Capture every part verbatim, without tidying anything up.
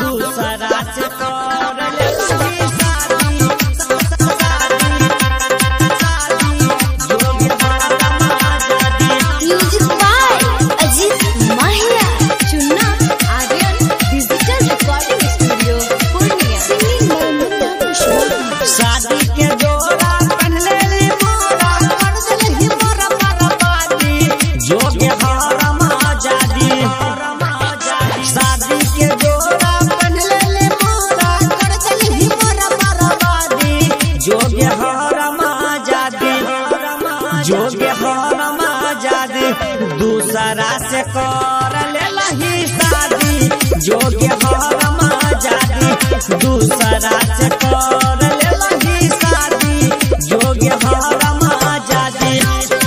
दूसरा से कर लेलही शादी। Music by Ajit Mahiya. Chunna Aryan digital recording studio Purnia. शादी के जोड़ा पहले ली मोरा कर देलही मोरा बर्बादी। जोगे हरम आजादी शादी के जोड़ा पहले ली मोरा कर देलही मोरा बर्बादी। जोगे हरम आजादी जोगे हरम आजादी दूसरा से कर लेलही शादी। जोगे हरम आजादी दूसरा से कर लेलही शादी। जोगे हरम आजादी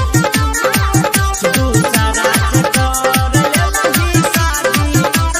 दूसरा से कर लेलही शादी।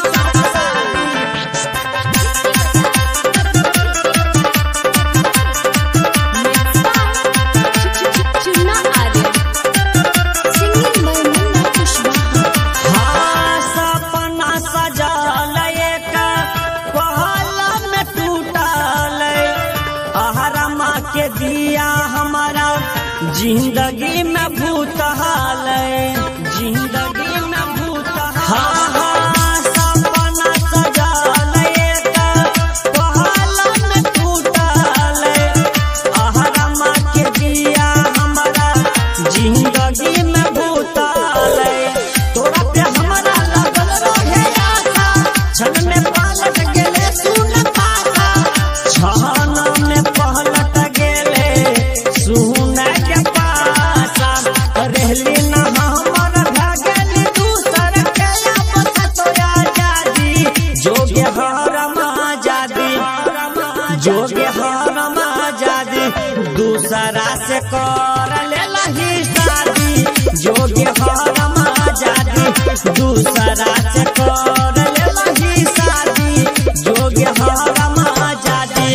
Chunna Aryan singing by Munna Kushwaha. हाँ सपना सजल एक पहला में टूटल। अहरमा के दिया हमारा जिंदगी में भूतहाल। जिंदगी में भूतहाल। हाँ हाँ सपना सजल एक पहला में टूटल। अहरमा के दिया हमारा जिंदगी में भूतहाल। तोरा पे हमरा लगल रहे आशा क्षण में पलट गेले सुन पासा। क्षण में पलट गेले सुन के पासा। रहली न हमर भागली दूसर के आपत तो आजादी। जोगे हरम आजादी जोगे हरम आजादी दूसरा से कर लेलही शादी। जोगे हरम आजादी दूसरा से कर लेलही शादी। जोगे हरम आजादी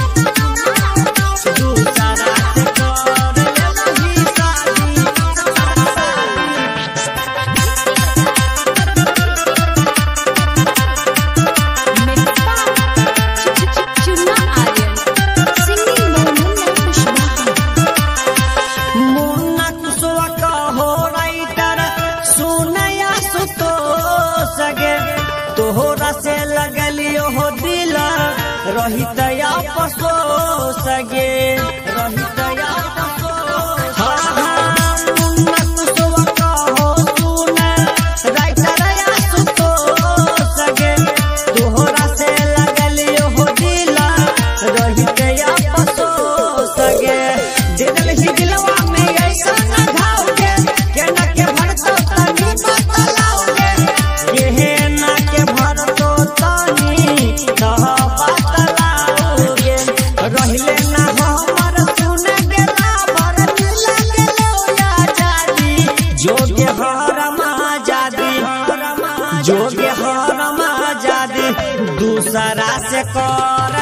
दूसरा से कर लेलही शादी। Chunna Aryan singing by Munna Kushwaha. मुन्ना कुशवा कहो राइटर सुनया सुतो सगे। तोहरा से लगलियो हो दिल रहित आपसो सगे। रहित आपसो हाँ हाँ मुन्ना कुशवा कहो सुन राइटर सुतो सगे। तोहरा से लगलियो हो दिल रहित आपसो सगे। दिलही दिलवा में ऐसा न घाओगे केना के भरतो तनी बतलाओगे। केना के भरतो तनी कह बतलाओगे। रहिले न हमर सुन गेला भर मिल गेलो आजादी। जोगे हरम आजादी जोगे हरम आजादी दूसरा से कर